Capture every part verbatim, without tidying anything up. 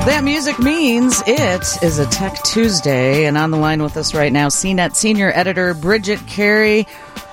That music means it is a Tech Tuesday, and on the line with us right now, C net senior editor Bridget Carey.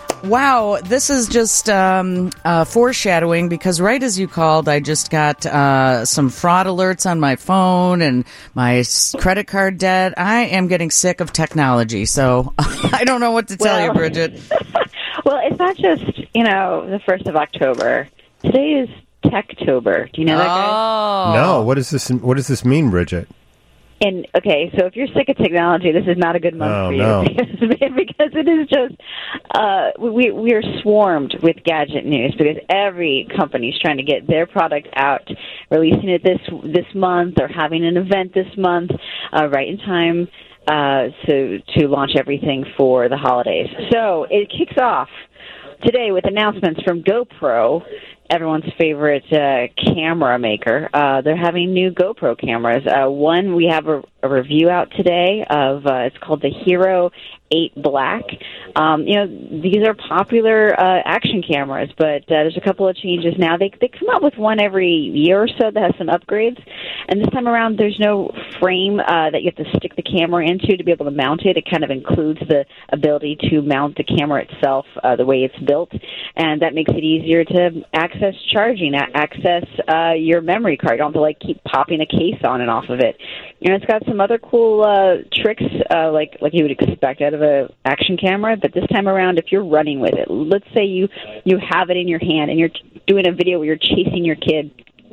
Wow, this is just um, uh, foreshadowing, because right as you called, I just got uh, some fraud alerts on my phone and my credit card debt. I am getting sick of technology, so I don't know what to tell well, you, Bridget. Well, it's not just, you know, the first of October. Today is Techtober. Do you know that, guys? Oh. No, what does this what does this mean, Bridget? And okay, so if you're sick of technology, this is not a good month Oh, for you no. because it is just uh, we we are swarmed with gadget news because every company's trying to get their product out, releasing it this this month or having an event this month, uh, right in time uh, to to launch everything for the holidays. So it kicks off today with announcements from GoPro, everyone's favorite uh, camera maker. Uh, they're having new GoPro cameras. Uh, one, we have a, a review out today of, uh, it's called the Hero eight Black. Um, you know, these are popular uh, action cameras, but uh, there's a couple of changes now. They they come out with one every year or so that has some upgrades, and this time around there's no frame uh, that you have to stick the camera into to be able to mount it. It kind of includes the ability to mount the camera itself uh, the way it's built, and that makes it easier to access charging, access uh, your memory card. You don't have to like keep popping a case on and off of it. And it's got some other cool uh, tricks, uh, like like you would expect out of a action camera. But this time around, if you're running with it, let's say you you have it in your hand and you're doing a video where you're chasing your kid,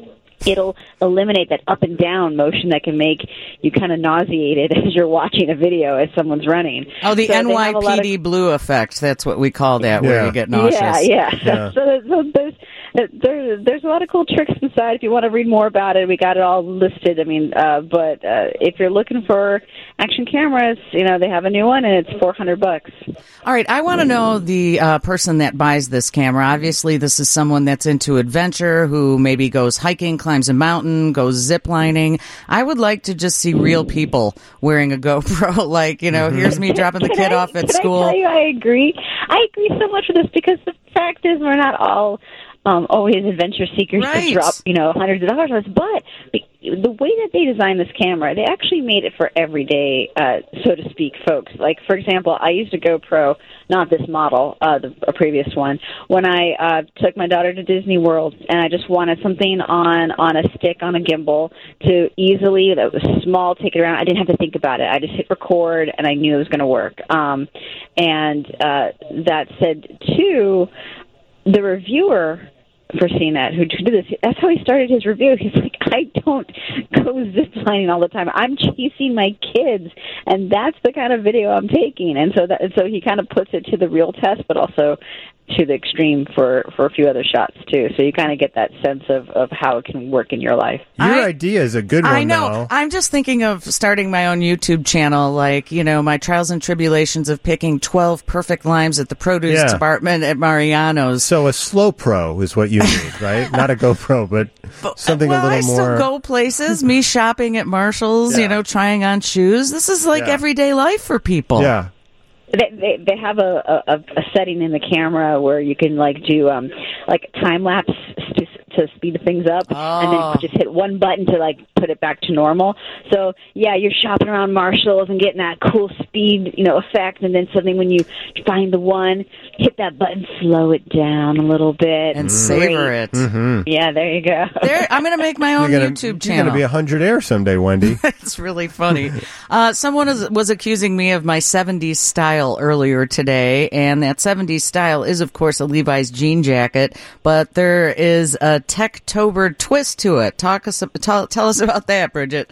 it'll eliminate that up and down motion that can make you kind of nauseated as you're watching a video as someone's running. Oh, the so N Y P D of... blue effect. That's what we call that, yeah. where you get nauseous. Yeah, yeah. yeah. So, so there's there, there's a lot of cool tricks inside. If you want to read more about it, we got it all listed. I mean, uh, but uh, if you're looking for action cameras, you know, they have a new one, and it's four hundred bucks. All right, I want to know the uh, person that buys this camera. Obviously, this is someone that's into adventure, who maybe goes hiking, climbs a mountain, goes zip lining. I would like to just see real people wearing a GoPro. Like, you know, here's me dropping the Can kid I, off at can school. I tell you, I agree. I agree so much with this because the fact is we're not all um, always adventure seekers Right. to drop, you know, hundreds of dollars on us. But the way that they designed this camera, they actually made it for everyday, uh, so to speak, folks. Like, for example, I used a GoPro, not this model, uh, the a previous one, when I uh, took my daughter to Disney World, and I just wanted something on, on a stick, on a gimbal, to easily, that was small, take it around. I didn't have to think about it. I just hit record, and I knew it was going to work. Um, and uh, that said, too, the reviewer for C net who did this, that's how he started his review. He's like, I don't go ziplining all the time. I'm chasing my kids, and that's the kind of video I'm taking. And so that, and so he kind of puts it to the real test, but also to the extreme for, for a few other shots, too. So you kind of get that sense of, of how it can work in your life. Your I, idea is a good one, I know. though. I'm just thinking of starting my own YouTube channel, like, you know, my trials and tribulations of picking twelve perfect limes at the produce Yeah. department at Mariano's. So a slow pro is what you need, right? Not a GoPro, but something well, a little I still more. go places. Me shopping at Marshall's, Yeah. you know, trying on shoes. This is like Yeah. everyday life for people. Yeah. They, they they have a, a a setting in the camera where you can like do um like time lapse to to speed things up, and Oh. then just hit one button to like put it back to normal. So yeah, you're shopping around Marshalls and getting that cool speed, you know, effect, and then suddenly when you find the one, hit that button, slow it down a little bit, And savor Great. it. Mm-hmm. Yeah, there you go. There, I'm going to make my own You're gonna, YouTube You're channel. going to be a hundred air someday, Wendy. It's really funny. Uh, someone is, was accusing me of my seventies style earlier today, and that seventies style is, of course, a Levi's jean jacket, but there is a Techtober twist to it. Talk us, tell, tell us about that, Bridget.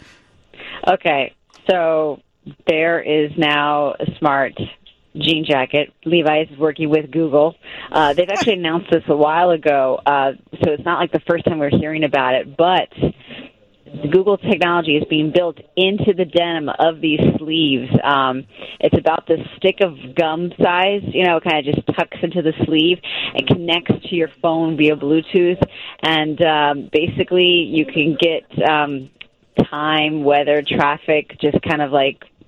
Okay, so there is now a smart jean jacket. Levi's is working with Google. Uh, they've actually announced this a while ago, uh, so it's not like the first time we're hearing about it, but the Google technology is being built into the denim of these sleeves. Um, it's about this stick of gum size, you know, kind of just tucks into the sleeve and connects to your phone via Bluetooth. And um, basically you can get um, time, weather, traffic, just kind of like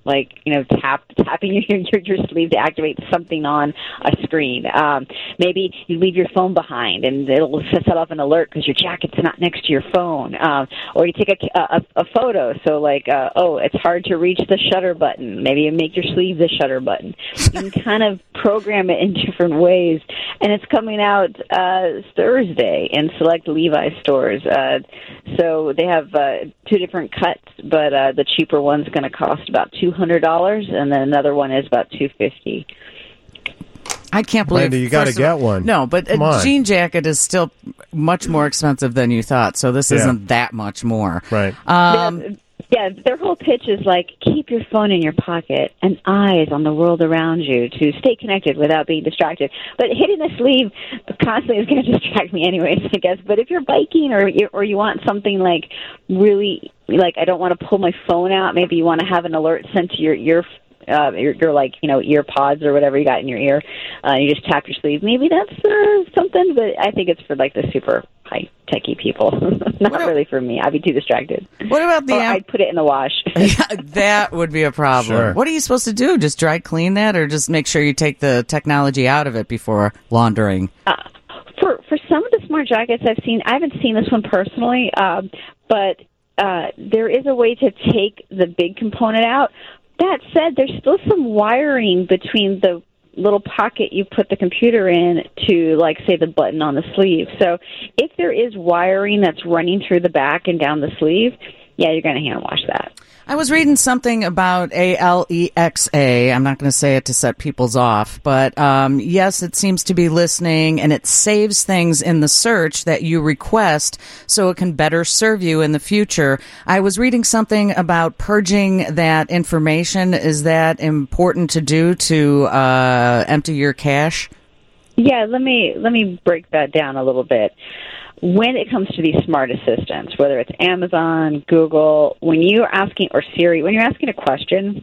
like, you know, tap tapping your, your your sleeve to activate something on a screen. Um, maybe you leave your phone behind, and it'll set off an alert because your jacket's not next to your phone. Um, or you take a, a, a photo, so like, uh, oh, it's hard to reach the shutter button. Maybe you make your sleeve the shutter button. You can kind of program it in different ways, and it's coming out uh, Thursday in select Levi's stores. Uh, so they have uh, two different cuts, but uh, the cheaper one's going to cost about two hundred dollars, and then another one is about two hundred fifty dollars. I can't believe Randy, you got to get one. No, but Come a on. jean jacket is still much more expensive than you thought, so this Yeah. isn't that much more. Right. Um, Yeah, their whole pitch is like, keep your phone in your pocket and eyes on the world around you to stay connected without being distracted. But hitting the sleeve constantly is going to distract me anyways, I guess. But if you're biking or you, or you want something like really, like I don't want to pull my phone out, maybe you want to have an alert sent to your ear Uh, your, your like you know ear pods or whatever you got in your ear. Uh, you just tap your sleeve. Maybe that's uh, something, but I think it's for like the super high techie people. Not What a- really for me. I'd be too distracted. what about the Or am- I'd put it in the wash. Yeah, that would be a problem. Sure. What are you supposed to do? Just dry clean that, or just make sure you take the technology out of it before laundering? Uh, for for some of the smart jackets I've seen, I haven't seen this one personally, um, but uh, there is a way to take the big component out. That said, there's still some wiring between the little pocket you put the computer in to, like, say, the button on the sleeve. So if there is wiring that's running through the back and down the sleeve, yeah, you're going to hand wash that. I was reading something about A L E X A. I'm not going to say it to set people's off, but um, yes, it seems to be listening, and it saves things in the search that you request so it can better serve you in the future. I was reading something about purging that information. Is that important to do to uh, empty your cache? Yeah, let me let me break that down a little bit. When it comes to these smart assistants, whether it's Amazon, Google, when you're asking, or Siri, when you're asking a question,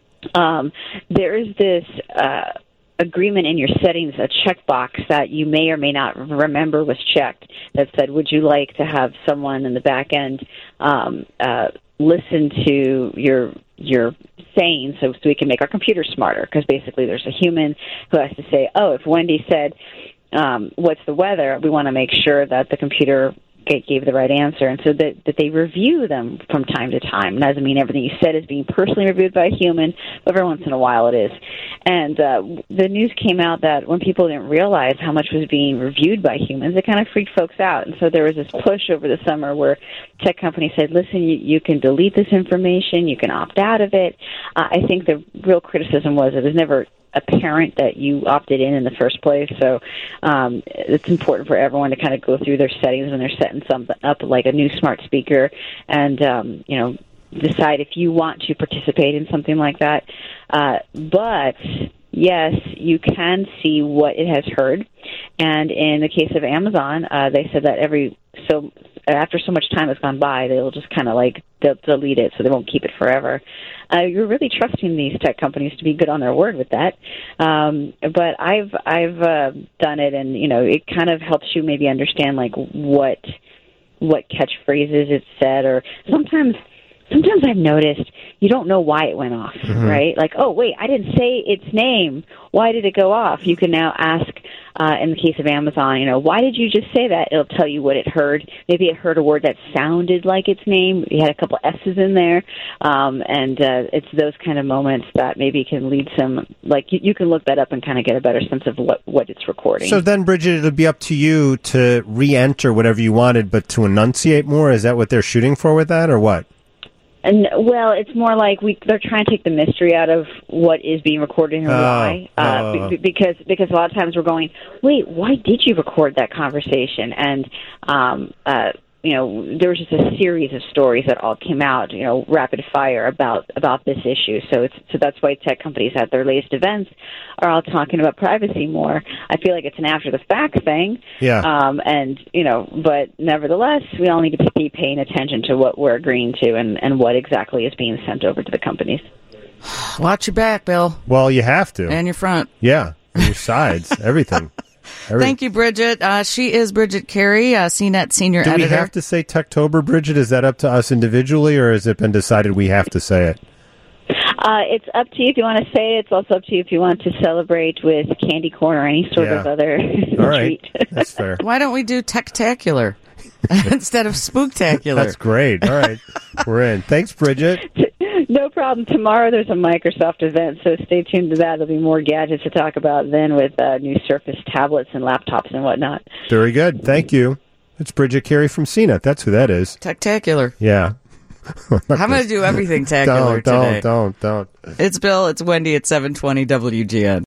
um, there is this uh, agreement in your settings, a checkbox that you may or may not remember was checked that said, would you like to have someone in the back end um, uh, listen to your your saying so, so we can make our computer smarter? Because basically there's a human who has to say, oh, if Wendy said, Um, what's the weather? We want to make sure that the computer g- gave the right answer, and so that, that they review them from time to time. It doesn't mean everything you said is being personally reviewed by a human, but every once in a while it is. And uh, the news came out that when people didn't realize how much was being reviewed by humans, it kind of freaked folks out. And so there was this push over the summer where tech companies said, listen, you, you can delete this information, you can opt out of it. Uh, I think the real criticism was it was never apparent that you opted in in the first place. So um, it's important for everyone to kind of go through their settings when they're setting something up, like a new smart speaker, and um, you know, decide if you want to participate in something like that. Uh, but yes, you can see what it has heard. And in the case of Amazon, uh, they said that every so after so much time has gone by, they'll just kind of like they'll delete it, so they won't keep it forever. Uh, you're really trusting these tech companies to be good on their word with that. Um, but I've I've uh, done it, and you know, it kind of helps you maybe understand like what what catchphrases it said, or sometimes. Sometimes I've noticed you don't know why it went off, mm-hmm. right? Like, oh, wait, I didn't say its name. Why did it go off? You can now ask, uh, in the case of Amazon, you know, why did you just say that? It'll tell you what it heard. Maybe it heard a word that sounded like its name. You had a couple S's in there. Um, and uh, it's those kind of moments that maybe can lead some, like, you, you can look that up and kind of get a better sense of what, what it's recording. So then, Bridget, it'll be up to you to re-enter whatever you wanted, but to enunciate more? Is that what they're shooting for with that, or what? And well, it's more like we they're trying to take the mystery out of what is being recorded and oh, why, uh, oh. b- because because a lot of times we're going, wait, why did you record that conversation? And um, uh, you know, there was just a series of stories that all came out, you know, rapid fire about about this issue. So it's so that's why tech companies at their latest events are all talking about privacy more. I feel like it's an after the fact thing. Yeah. Um, and you know, but nevertheless, we all need to be paying attention to what we're agreeing to and, and what exactly is being sent over to the companies. Watch your back, Bill. Well, you have to. And your front. Yeah. And your sides. Everything. Everything. Thank you, Bridget. Uh, she is Bridget Carey, uh, C net senior Do editor. we have to say Techtober, Bridget? Is that up to us individually, or has it been decided we have to say it? Uh, it's up to you if you want to say it. It's also up to you if you want to celebrate with candy corn or any sort Yeah. of other All right. treat. That's fair. Why don't we do Tech-tacular instead of Spooktacular? That's great. All right. We're in. Thanks, Bridget. No problem. Tomorrow there's a Microsoft event, so stay tuned to that. There'll be more gadgets to talk about then with uh, new Surface tablets and laptops and whatnot. Very good. Thank you. It's Bridget Carey from C net. That's who that is. Tech-tacular. Yeah. I'm going to do everything tacular Don't, today. don't, don't, don't. It's Bill. It's Wendy at seven twenty W G N.